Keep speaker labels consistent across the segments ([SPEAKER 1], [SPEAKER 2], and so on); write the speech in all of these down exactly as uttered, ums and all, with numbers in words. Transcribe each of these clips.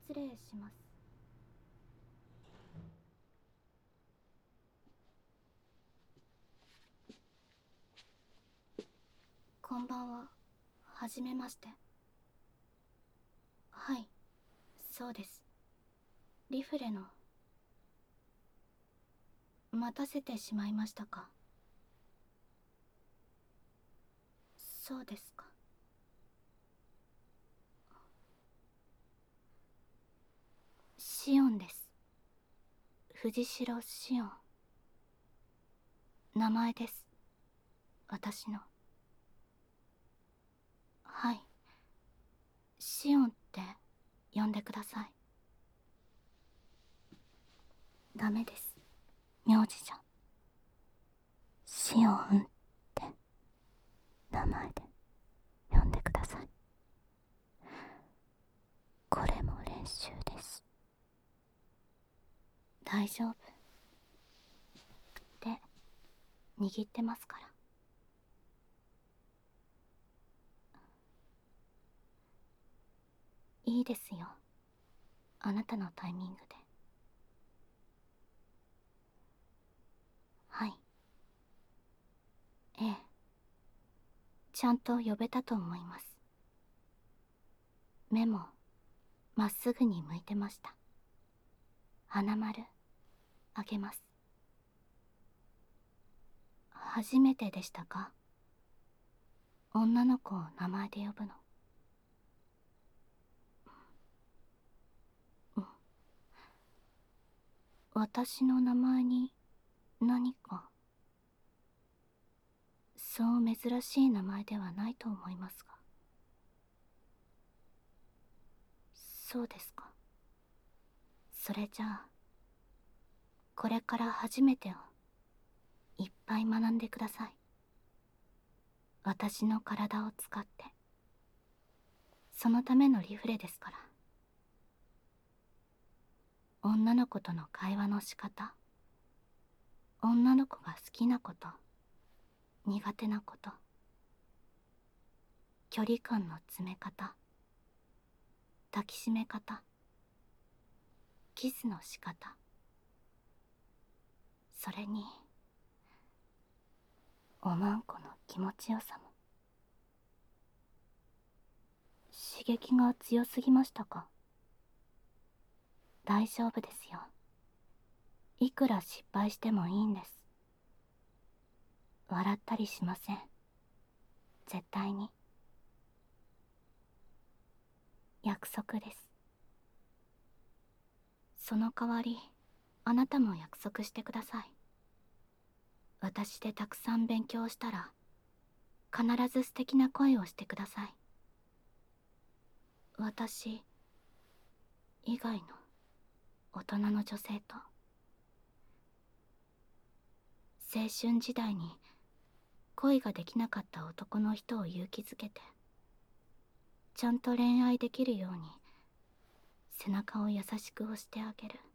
[SPEAKER 1] 失礼します。こんばんは。はじめまして。はい、そうです。リフレの。待たせてしまいましたか？そうですか。シオンです。藤代シオン。名前です。私の。はい。シオンって呼んでください。ダメです。名字じゃ。シオンって名前で呼んでください。これも練習です。大丈夫。手握ってますから。いいですよ。あなたのタイミングで。はい。ええ。ちゃんと呼べたと思います。目もまっすぐに向いてました。花丸あげます。初めてでしたか？女の子を名前で呼ぶの。うん。私の名前に何か。そう珍しい名前ではないと思いますが。そうですか。それじゃあこれから初めてをいっぱい学んでください。私の体を使って。そのためのリフレですから。女の子との会話の仕方、女の子が好きなこと、苦手なこと、距離感の詰め方、抱きしめ方、キスの仕方、それにおまんこの気持ちよさも。刺激が強すぎましたか？大丈夫ですよ。いくら失敗してもいいんです。笑ったりしません。絶対に。約束です。その代わりあなたも約束してください。私でたくさん勉強したら必ず素敵な恋をしてください。私以外の大人の女性と。青春時代に恋ができなかった男の人を勇気づけて、ちゃんと恋愛できるように背中を優しく押してあげる。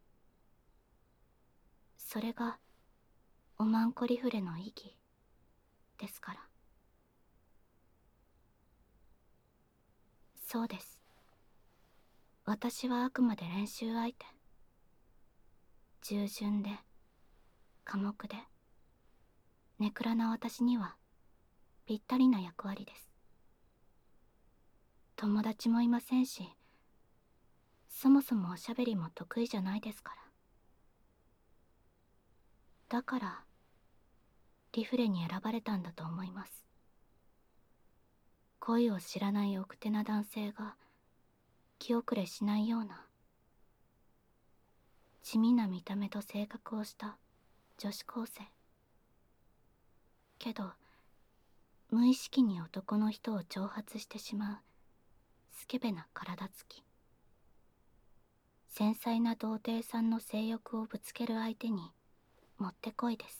[SPEAKER 1] それがおまんこリフレの意義ですから。そうです。私はあくまで練習相手。従順で寡黙でネクラな私にはぴったりな役割です。友達もいませんし、そもそもおしゃべりも得意じゃないですから。だからリフレに選ばれたんだと思います。恋を知らない奥手な男性が気後れしないような地味な見た目と性格をした女子高生。けど無意識に男の人を挑発してしまうスケベな体つき。繊細な童貞さんの性欲をぶつける相手にもってこいです。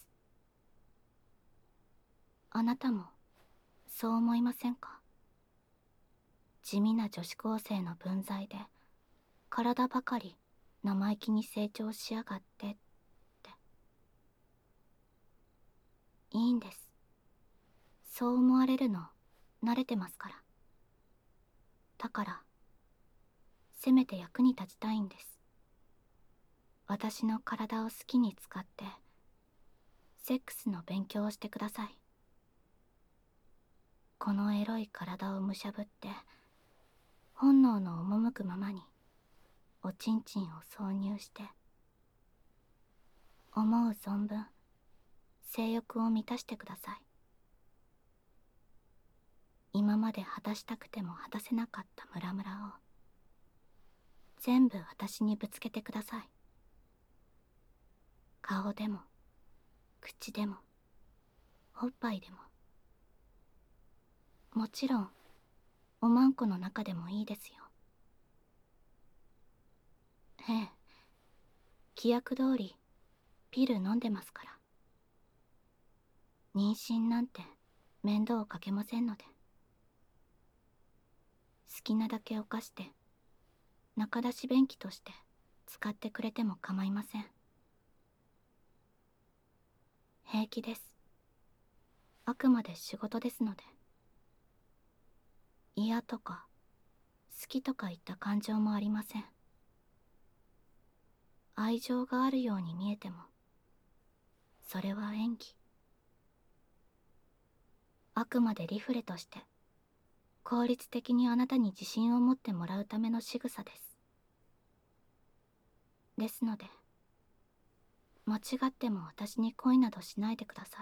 [SPEAKER 1] あなたもそう思いませんか？地味な女子高生の分際で体ばかり生意気に成長しやがってって。いいんです。そう思われるの慣れてますから。だからせめて役に立ちたいんです。私の体を好きに使ってセックスの勉強をしてください。このエロい体をむしゃぶって本能の赴くままにおちんちんを挿入して思う存分性欲を満たしてください。今まで果たしたくても果たせなかったムラムラを全部私にぶつけてください。顔でも口でもおっぱいでも、もちろんおまんこの中でもいいですよ。ええ、規約通りピル飲んでますから。妊娠なんて面倒をかけませんので。好きなだけ犯して中出し便器として使ってくれても構いません。平気です。あくまで仕事ですので。嫌とか好きとかいった感情もありません。愛情があるように見えてもそれは演技。あくまでリフレとして効率的にあなたに自信を持ってもらうための仕草です。ですので間違っても私に恋などしないでください。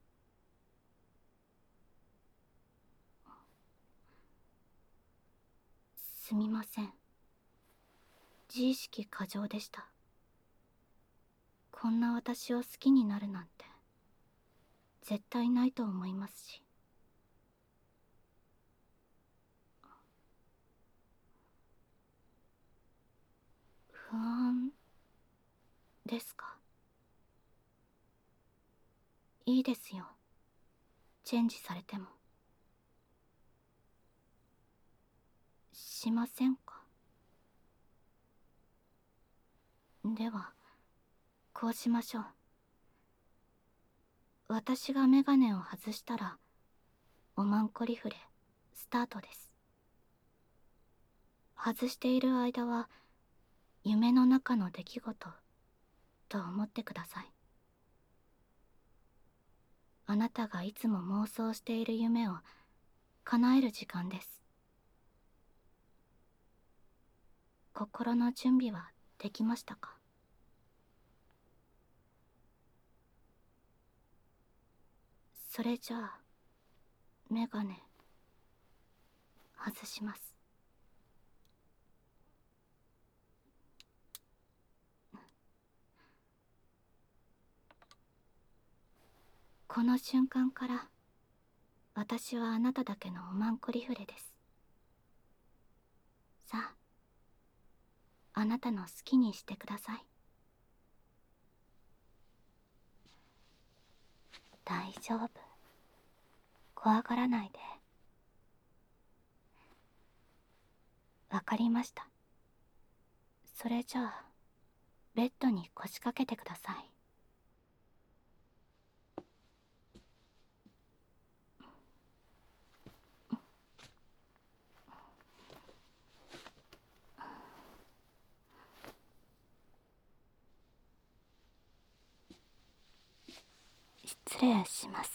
[SPEAKER 1] すみません。自意識過剰でした。こんな私を好きになるなんて絶対ないと思いますし。不安ですか。いいですよ、チェンジされても。しませんか。ではこうしましょう。私がメガネを外したらおまんこリフレスタートです。外している間は夢の中の出来事と思ってください。あなたがいつも妄想している夢を叶える時間です。心の準備はできましたか。それじゃあメガネ外します。この瞬間から私はあなただけのおまんこリフレです。さあ、あなたの好きにしてください。大丈夫、怖がらないで。わかりました。それじゃあベッドに腰掛けてください。失礼します。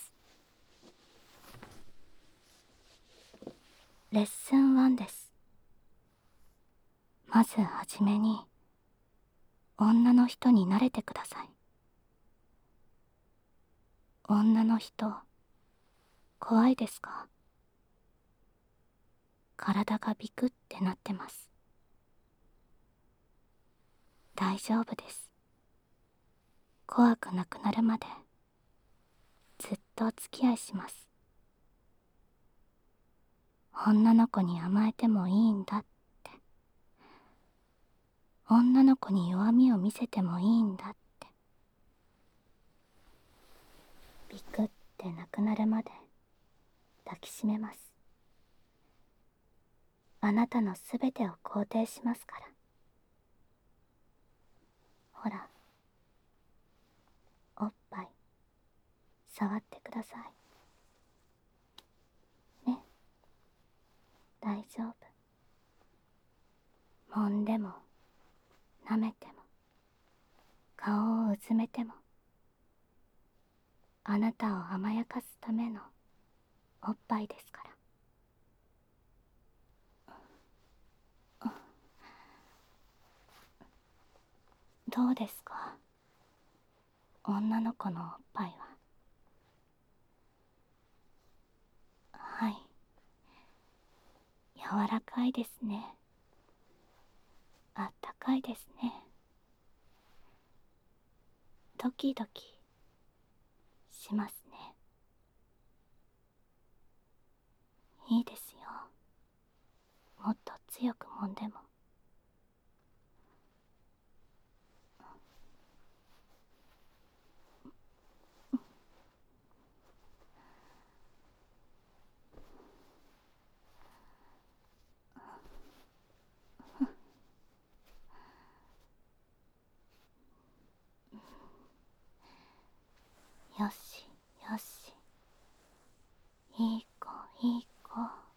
[SPEAKER 1] レッスンワンです。まずはじめに女の人に慣れてください。女の人怖いですか。体がビクってなってます。大丈夫です。怖くなくなるまでずっとお付き合いします。女の子に甘えてもいいんだって、女の子に弱みを見せてもいいんだって、ビクってなくなるまで抱きしめます。あなたのすべてを肯定しますから。ほら、おっぱい触ってくださいね。大丈夫、 揉んでも舐めても顔をうずめても、あなたを甘やかすためのおっぱいですから。どうですか、女の子のおっぱいは。はい、柔らかいですね。あったかいですね。ドキドキしますね。いいですよ、もっと強く揉んでも。よしよし、いい子いい子、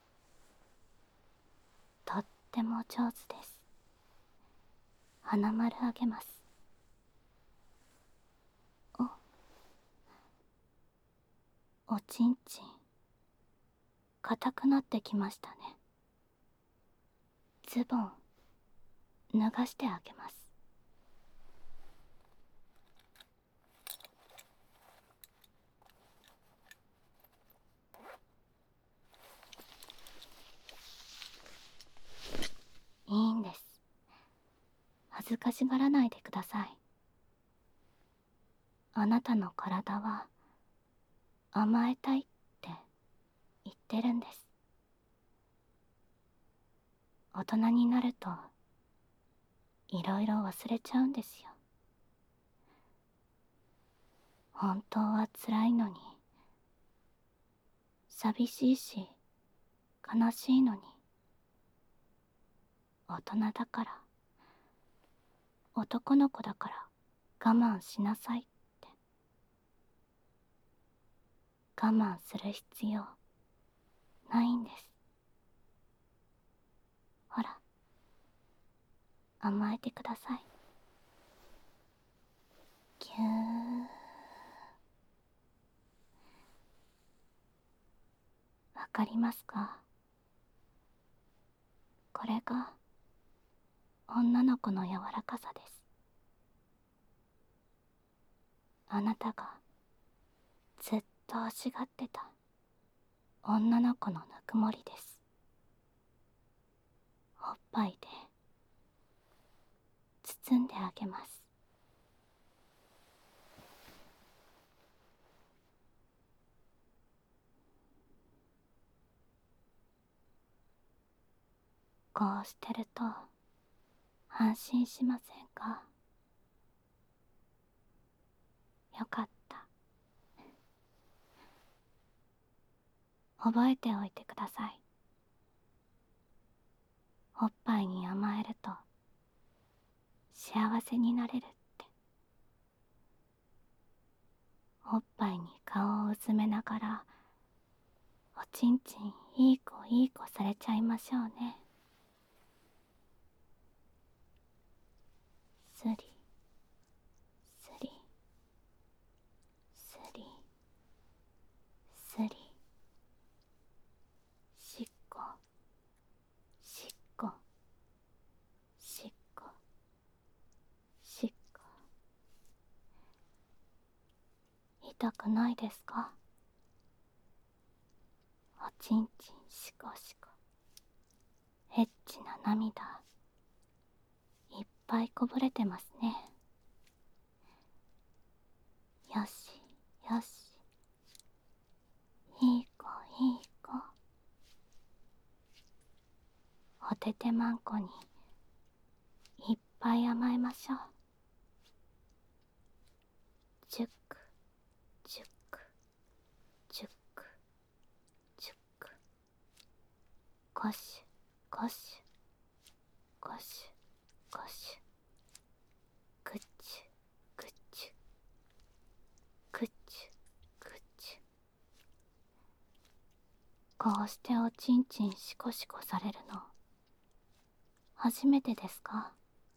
[SPEAKER 1] とっても上手です。花丸あげます。おおちんちん硬くなってきましたね。ズボン脱がしてあげます。いいんです、恥ずかしがらないでください。あなたの体は甘えたいって言ってるんです。大人になるといろいろ忘れちゃうんですよ。本当は辛いのに、寂しいし悲しいのに、大人だから、男の子だから我慢しなさいって。我慢する必要ないんです。ほら、甘えてください。ぎゅー。わかりますか？これが女の子の柔らかさです。あなたがずっと欲しがってた女の子のぬくもりです。おっぱいで包んであげます。こうしてると安心しませんか？よかった。覚えておいてください。おっぱいに甘えると幸せになれるって。おっぱいに顔をうずめながら、おちんちんいい子いい子されちゃいましょうね。スリスリスリスリ、しっこしっこしっこしっこ。痛くないですか？おちんちんしこしこ、エッチな涙いっぱいこぼれてますね。よしよし、いい子いい子。おててまんこにいっぱい甘えましょう。じゅっくじゅっくじゅっくじゅっく、ゴシュゴシュゴシュゴシュ、グッチュグッチュグッチュグッチュ。こうしておちんちんシコシコされるの初めてですか？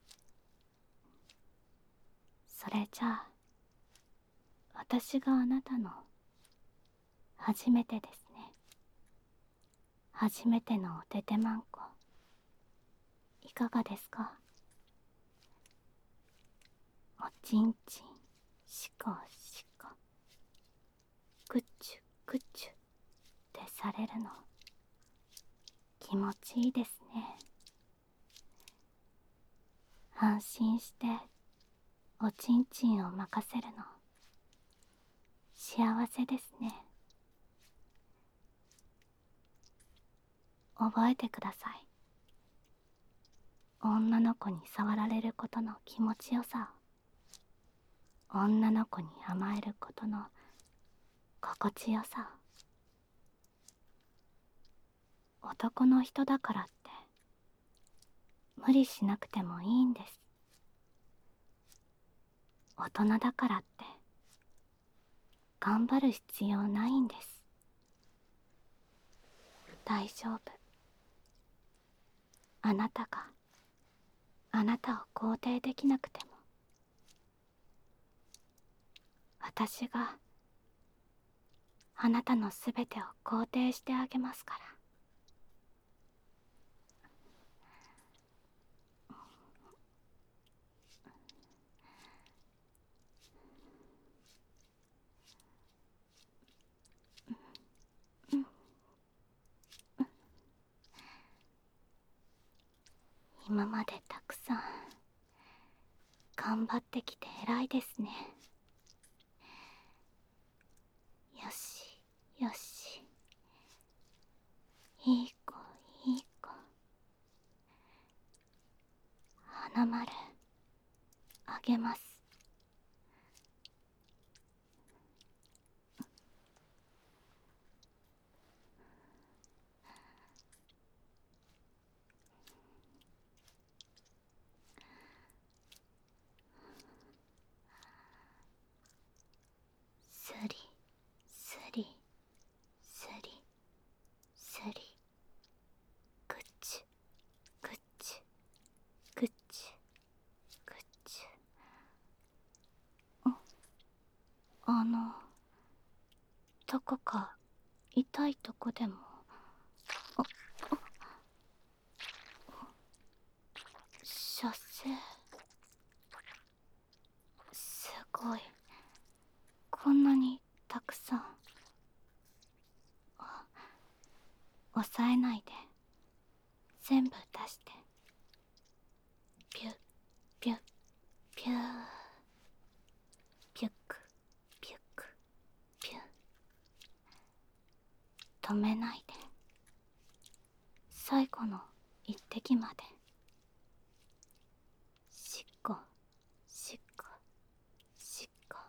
[SPEAKER 1] それじゃあ私があなたの初めてですね。初めてのおててまんこ、いかがですか？おちんちん、しこしこ、くちゅくちゅってされるの、気持ちいいですね。安心しておちんちんを任せるの、幸せですね。覚えてください。女の子に触られることの気持ちよさを、女の子に甘えることの心地よさを。男の人だからって無理しなくてもいいんです。大人だからって頑張る必要ないんです。大丈夫。あなたがあなたを肯定できなくても、私があなたのすべてを肯定してあげますから。今までたくさん頑張ってきて偉いですね。よしよし、いい子いい子。花丸あげます。すりすりすりすり、ぐっちゅぐっちゅぐっちゅぐっちゅ。あのどこか痛いとこでも。あ射精、すごい、こんなにたくさん。あ、抑えないで全部出して。ピュッピュッピュー、ピュックピュックピュッ。止めないで、最後の一滴まで。しっこしっこしっこ。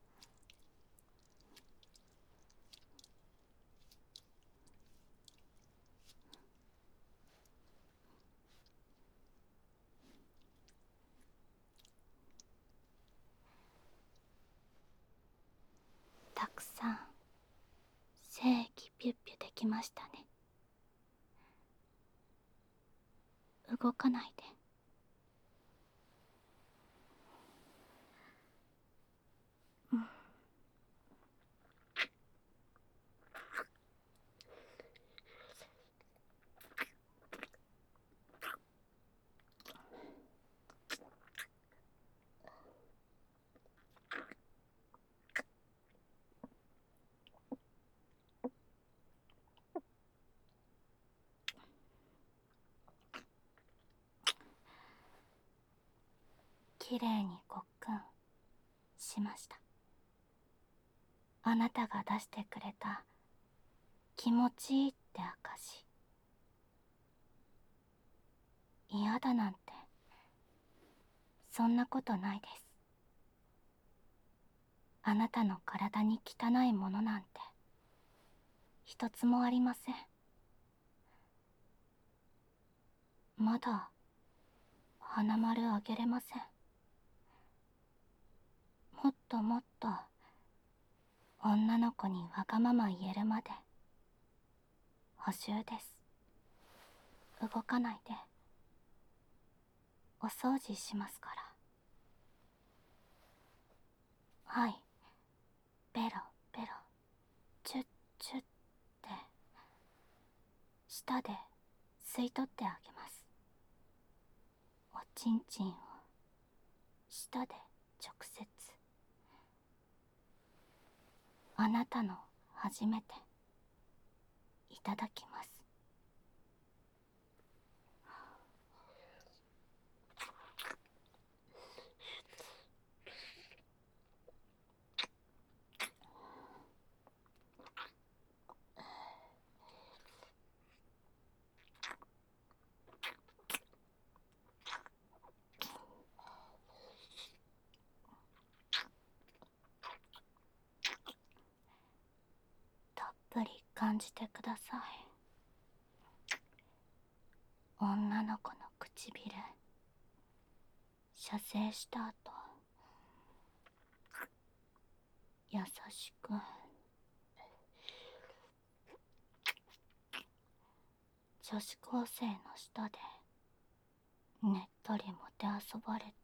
[SPEAKER 1] たくさん精液ピュッピュできましたね。動かないで。うん。きれいにごっくんしました。あなたが出してくれた気持ちいいって証。嫌だなんてそんなことないです。あなたの体に汚いものなんて一つもありません。まだ花丸あげれません。もっともっと女の子にわがまま言えるまで補習です。動かないで。 お掃除しますから。はい、ペロペロ、チュッチュッって舌で吸い取ってあげます。おちんちんを舌で直接。あなたの初めていただきます。たっぷり感じてください。女の子の唇射精した後、優しく女子高生の下でねっとりもてあそばれて、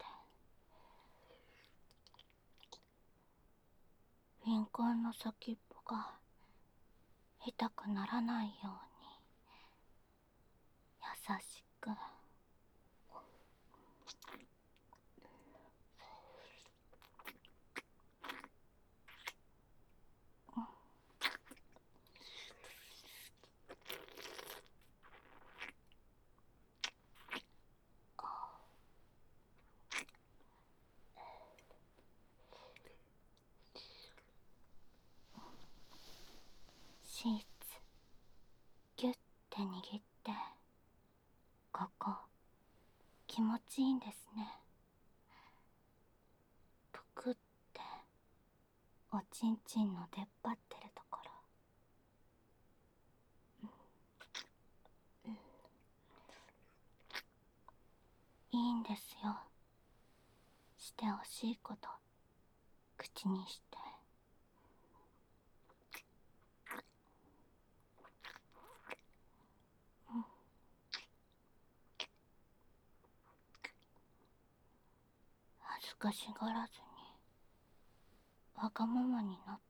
[SPEAKER 1] フィンコンの先っぽが痛くならないように優しく。シーツギュッて握って、ここ気持ちいいんですね。ぷくっておちんちんの出っ張ってるところ。いいんですよ、してほしいこと口にして。恥ずかしがらずにわがままになって。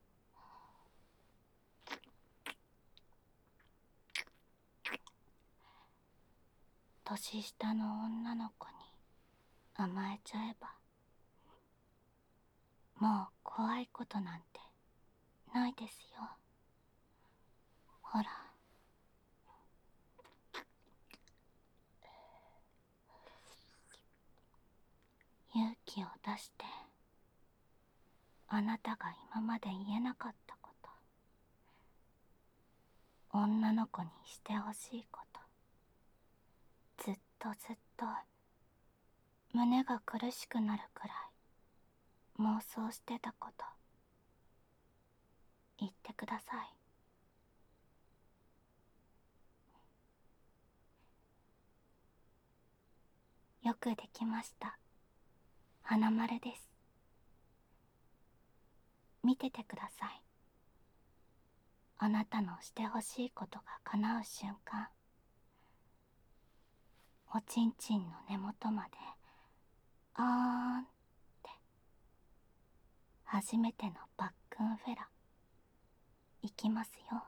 [SPEAKER 1] 年下の女の子に甘えちゃえば、もう怖いことなんてないですよ。ほら、勇気を出してあなたが今まで言えなかったこと、女の子にしてほしいこと、ずっとずっと胸が苦しくなるくらい妄想してたこと、言ってください。よくできました。花丸です。見ててください。あなたのしてほしいことが叶う瞬間、おちんちんの根元まであーんって初めてのバックンフェラ行きますよ。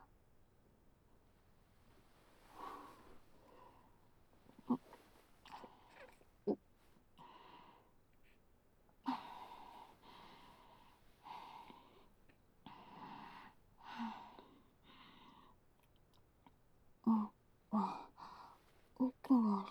[SPEAKER 1] うん、あ、奥ま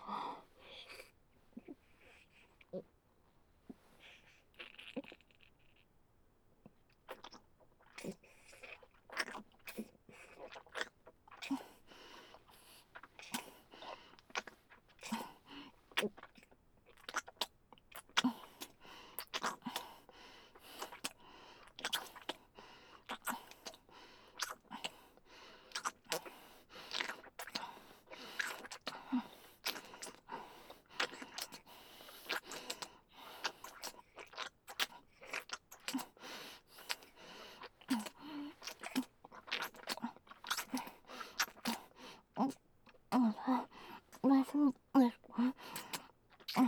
[SPEAKER 1] で、大丈夫ですか？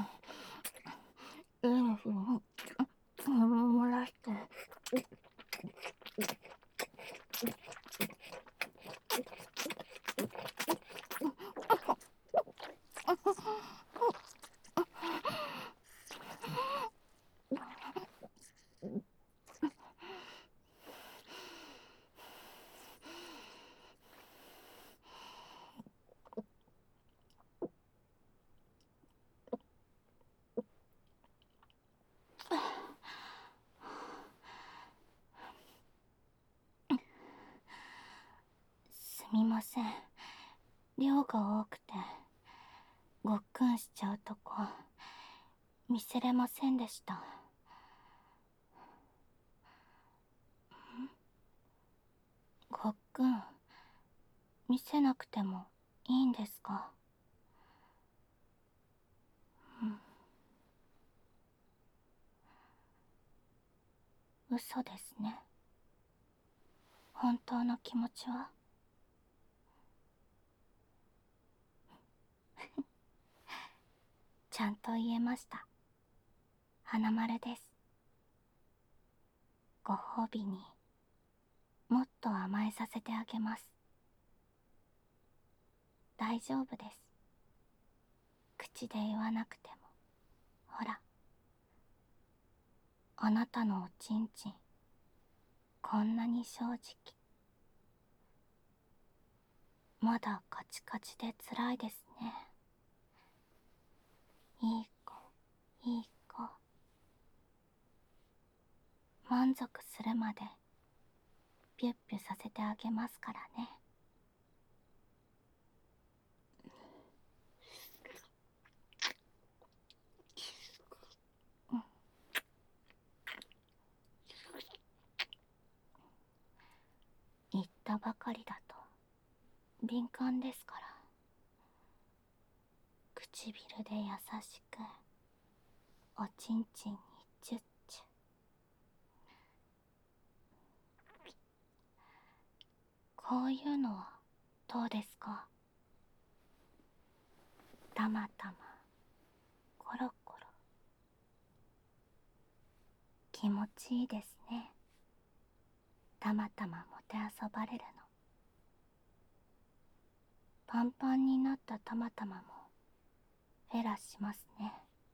[SPEAKER 1] みません。量が多くてごっくんしちゃうとこ見せれませんでした。ごっくん見せなくてもいいんですか？うん、嘘ですね。本当の気持ちは？ちゃんと言えました。花丸です。ご褒美にもっと甘えさせてあげます。大丈夫です。口で言わなくても。ほら、あなたのおちんちんこんなに正直。まだカチカチでつらいですね。いい子、いい子。満足するまでピュッピュさせてあげますからね。うん、言ったばかりだと敏感ですから。唇で優しくおちんちんにチュッチュ。こういうのはどうですか？たまたまコロコロ。気持ちいいですね。たまたまもてあそばれるの。パンパンになったたまたまもフェラしますね。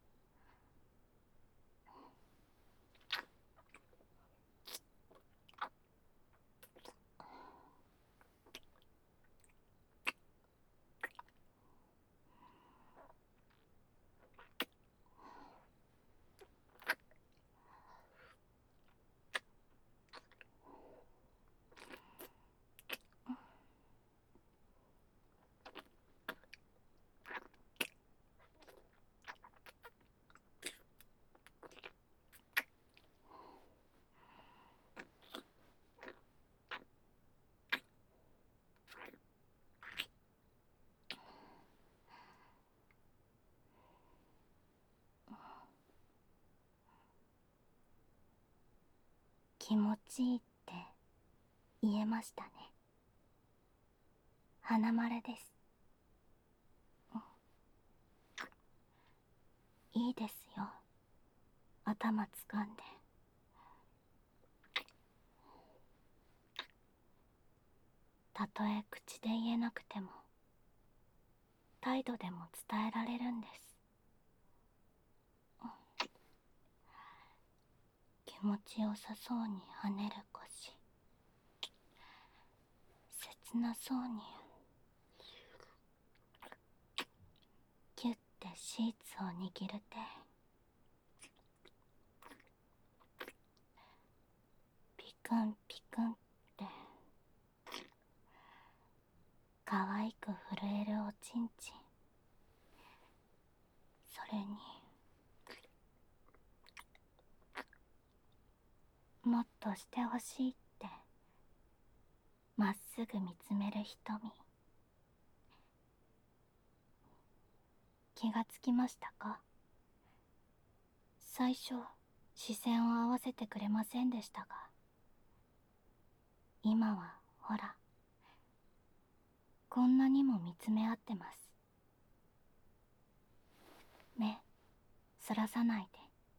[SPEAKER 1] 気持ちいいって言えましたね。花丸です。いいですよ。頭掴んで。たとえ口で言えなくても態度でも伝えられるんです。気持ちよさそうに跳ねる腰、切なそうにキュッてシーツを握る手、ピクンピクンって可愛く震えるおちんちん。それにもっとしてほしいってまっすぐ見つめる瞳。気がつきましたか？最初視線を合わせてくれませんでしたが、今はほらこんなにも見つめ合ってます。目そらさないで。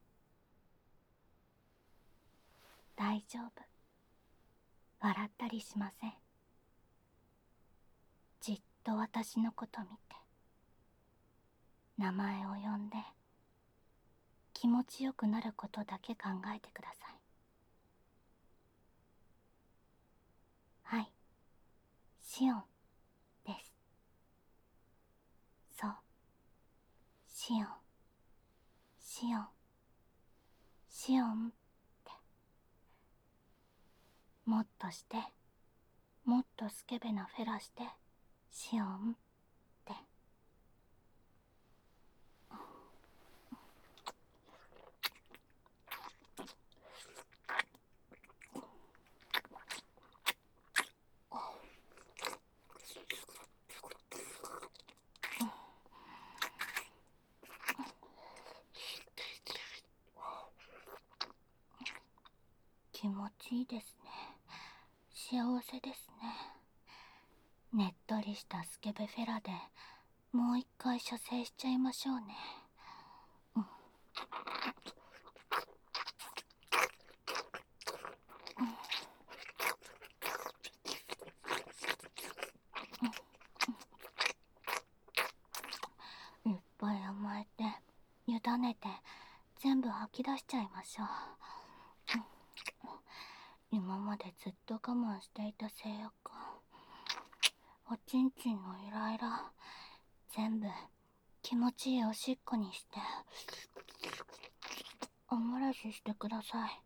[SPEAKER 1] 大丈夫。笑ったりしません。じっと私のこと見て名前を呼んで気持ちよくなることだけ考えてください。はい、シオンです。そう、シオン、シオン、シオンって。もっとしてもっとスケベなフェラしてシオンって。気持ちいいですね。幸せですね。ねっとりしたスケベフェラでもう一回射精しちゃいましょうね。うん、いっぱい甘えて委ねて全部吐き出しちゃいましょう。今までずっと我慢していた制約、おちんちんのイライラ全部気持ちいいおしっこにしておもらししてください。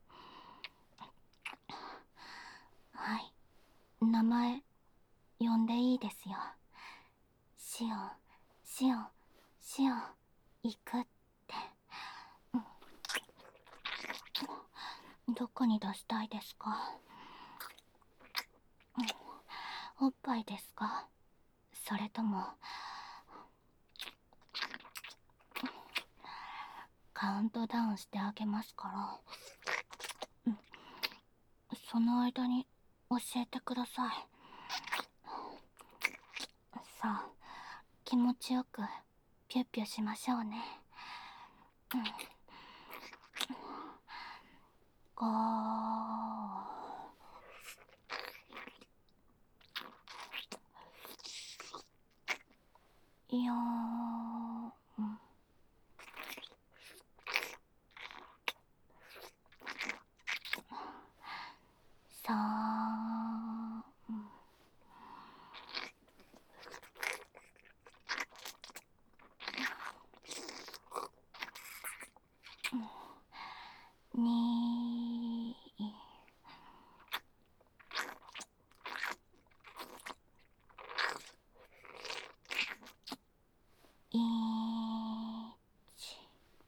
[SPEAKER 1] はい、名前呼んでいいですよ。シオン、シオン、シオン、行くって。どこに出したいですか？おっぱいですか？それともカウントダウンしてあげますから、その間に教えてください。さあ、気持ちよくピュッピュしましょうね。うん、ごーよーんさーんにいち。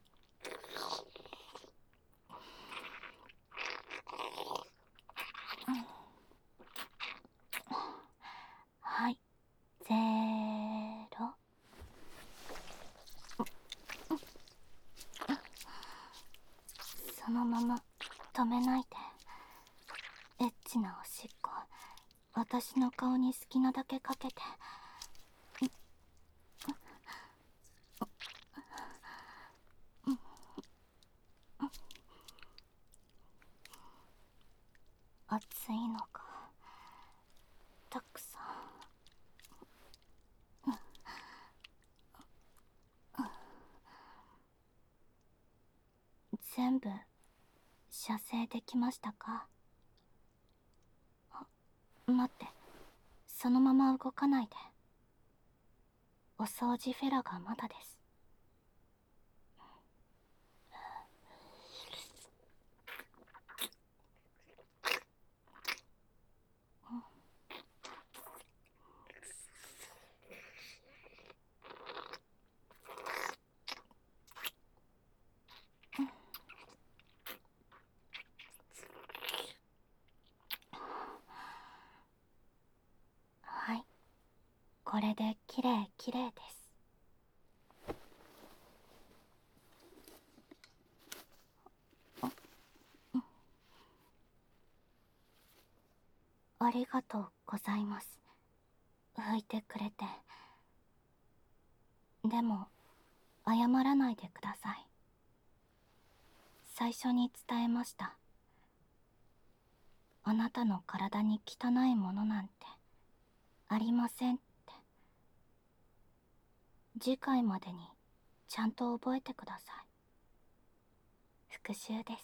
[SPEAKER 1] はい、ゼロ。そのまま止めないで。エッチなおしっこ私の顔に好きなだけかけて。熱いのかたくさん。全部射精できましたか？待って、そのまま動かないで。お掃除フェラがまだです。はい、これできれいきれいです。ありがとうございます。拭いてくれて。でも謝らないでください。最初に伝えました。あなたの体に汚いものなんてありませんって。次回までにちゃんと覚えてください。復習です。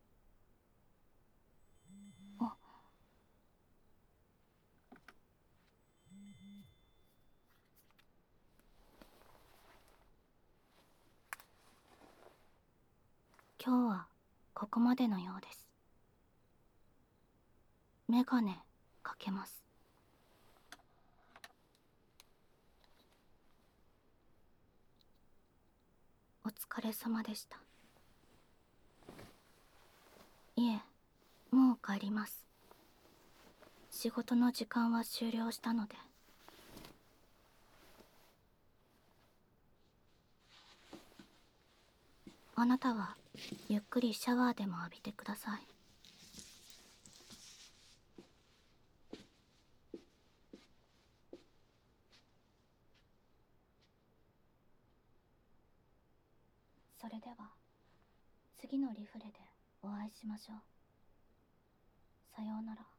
[SPEAKER 1] あ、今日はここまでのようです。メガネかけます。 疲れ様でした。いえ、もう帰ります。仕事の時間は終了したので。あなたはゆっくりシャワーでも浴びてください。それでは次のリフレでお会いしましょう。さようなら。